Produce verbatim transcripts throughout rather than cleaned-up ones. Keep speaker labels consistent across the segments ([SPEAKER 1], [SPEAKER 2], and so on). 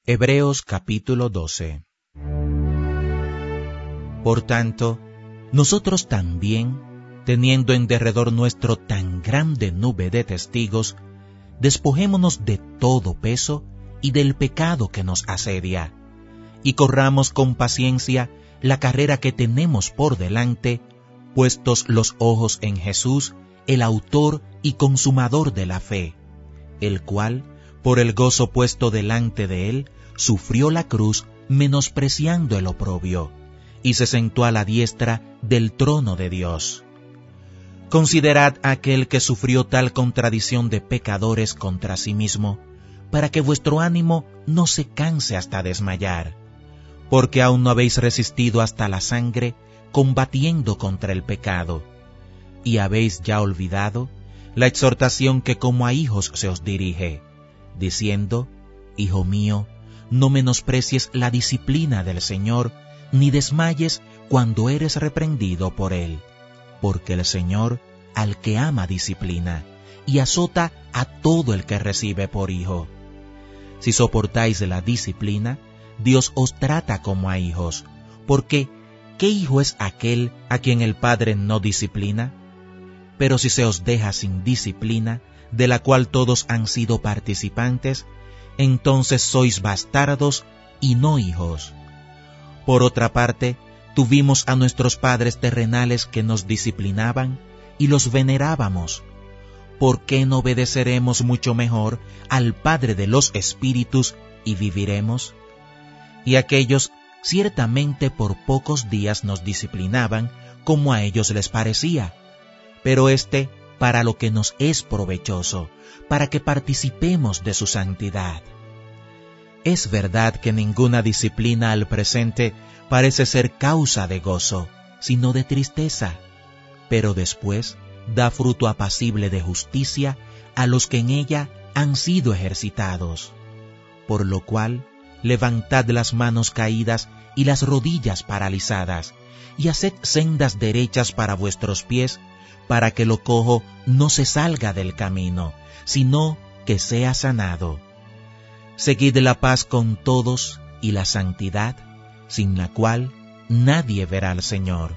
[SPEAKER 1] Hebreos capítulo doce. Por tanto, nosotros también, teniendo en derredor nuestro tan grande nube de testigos, despojémonos de todo peso y del pecado que nos asedia, y corramos con paciencia la carrera que tenemos por delante, puestos los ojos en Jesús, el autor y consumador de la fe, el cual, por el gozo puesto delante de él, sufrió la cruz, menospreciando el oprobio, y se sentó a la diestra del trono de Dios. Considerad a aquel que sufrió tal contradicción de pecadores contra sí mismo, para que vuestro ánimo no se canse hasta desmayar, porque aún no habéis resistido hasta la sangre, combatiendo contra el pecado, y habéis ya olvidado la exhortación que como a hijos se os dirige, diciendo: Hijo mío, no menosprecies la disciplina del Señor, ni desmayes cuando eres reprendido por Él, porque el Señor al que ama disciplina, y azota a todo el que recibe por hijo. Si soportáis la disciplina, Dios os trata como a hijos, porque ¿qué hijo es aquel a quien el Padre no disciplina? Pero si se os deja sin disciplina, de la cual todos han sido participantes, entonces sois bastardos y no hijos. Por otra parte, tuvimos a nuestros padres terrenales que nos disciplinaban y los venerábamos. ¿Por qué no obedeceremos mucho mejor al Padre de los Espíritus y viviremos? Y aquellos ciertamente por pocos días nos disciplinaban como a ellos les parecía, pero éste para lo que nos es provechoso, para que participemos de su santidad. Es verdad que ninguna disciplina al presente parece ser causa de gozo, sino de tristeza, pero después da fruto apacible de justicia a los que en ella han sido ejercitados. Por lo cual, levantad las manos caídas y las rodillas paralizadas, y haced sendas derechas para vuestros pies, para que lo cojo no se salga del camino, sino que sea sanado. Seguid la paz con todos y la santidad, sin la cual nadie verá al Señor.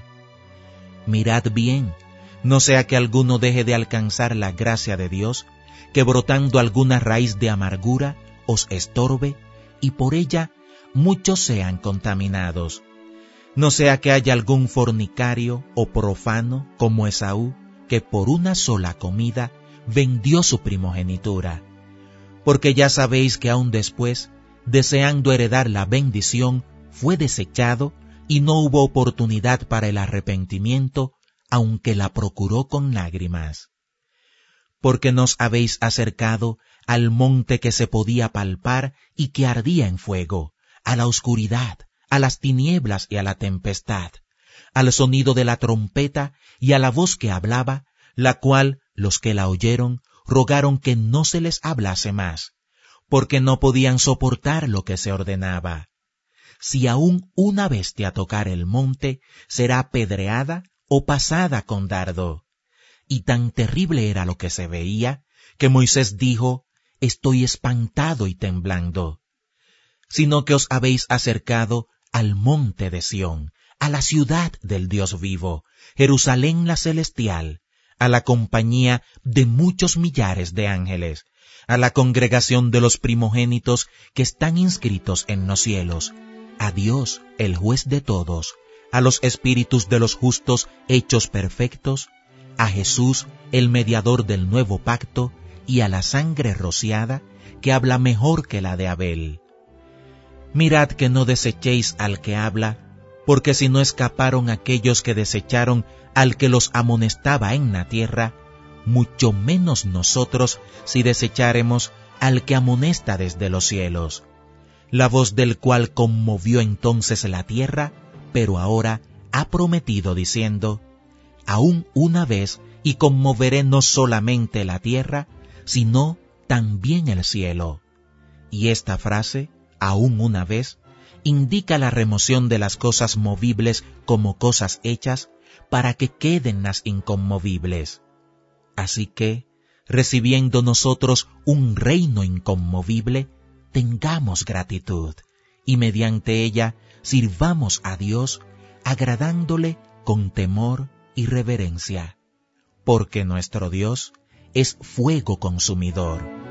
[SPEAKER 1] Mirad bien, no sea que alguno deje de alcanzar la gracia de Dios, que brotando alguna raíz de amargura os estorbe, y por ella muchos sean contaminados. No sea que haya algún fornicario o profano como Esaú, que por una sola comida vendió su primogenitura. Porque ya sabéis que aún después, deseando heredar la bendición, fue desechado y no hubo oportunidad para el arrepentimiento, aunque la procuró con lágrimas. Porque nos habéis acercado al monte que se podía palpar y que ardía en fuego, a la oscuridad, a las tinieblas y a la tempestad, al sonido de la trompeta y a la voz que hablaba, la cual los que la oyeron rogaron que no se les hablase más, porque no podían soportar lo que se ordenaba. Si aún una bestia tocar el monte, será apedreada o pasada con dardo. Y tan terrible era lo que se veía, que Moisés dijo: Estoy espantado y temblando. Sino que os habéis acercado al monte de Sión, a la ciudad del Dios vivo, Jerusalén la celestial, a la compañía de muchos millares de ángeles, a la congregación de los primogénitos que están inscritos en los cielos, a Dios, el juez de todos, a los espíritus de los justos hechos perfectos, a Jesús, el mediador del nuevo pacto, y a la sangre rociada, que habla mejor que la de Abel. Mirad que no desechéis al que habla, porque si no escaparon aquellos que desecharon al que los amonestaba en la tierra, mucho menos nosotros si desecháremos al que amonesta desde los cielos, la voz del cual conmovió entonces la tierra, pero ahora ha prometido diciendo: Aún una vez, y conmoveré no solamente la tierra, sino también el cielo. Y esta frase, aún una vez, indica la remoción de las cosas movibles como cosas hechas, para que queden las inconmovibles. Así que, recibiendo nosotros un reino inconmovible, tengamos gratitud y mediante ella sirvamos a Dios agradándole con temor y reverencia, porque nuestro Dios es fuego consumidor